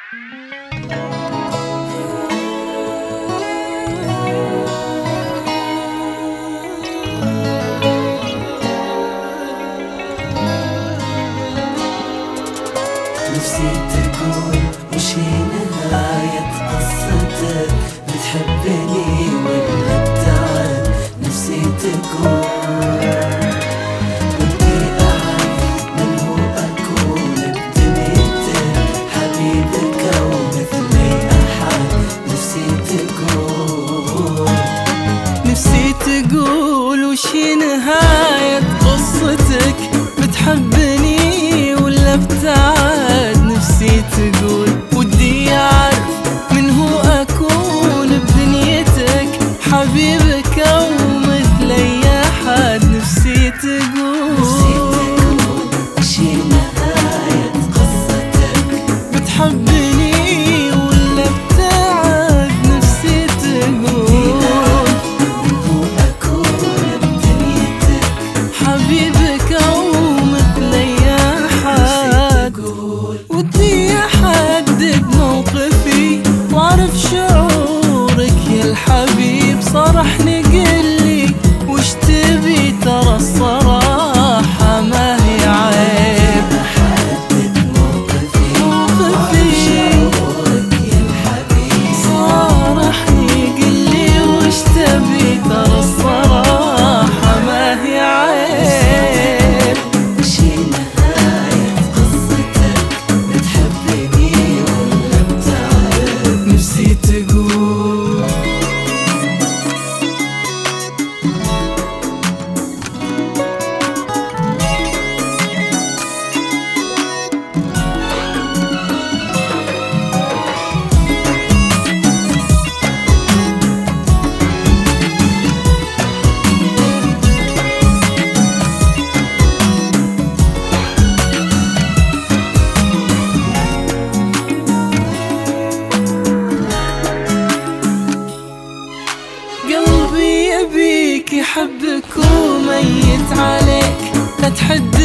نفسي تقول وش هي نهاية قصتك، بتحبني ولا بتعد؟ نفسي تقول ودي أعرف من هو أكون بدنيتك، حبيبك أو مثل أي أحد. نفسي تقول وش هي نهاية قصتك، بتحبني ولا بتعد؟ نفسي تقول ودي أعرف من هو أكون بدنيتك، حبيبك أو مثل أي أحد. نفسي تقول وش هي نهاية قصتك، بتحبني ولا بتعد؟ نفسي تقول من هو أكون بدنيتك، حبيبك أو مثل أي أحد. ودي أحدد موقفي وأعرف شعورك يا الحبيب، صرحني قلي وش تبي، ترى الصراحة ما هي عيب. أحدد موقفي وأعرف شعورك يا الحبيب، صرحني قلي وش تبي، ترى الصراحة ما هي عيب. وش هي نهاية قصتك، بتحبني ولا بتعرف؟ نفسي تقول يحبك وميت عليك، لا تحد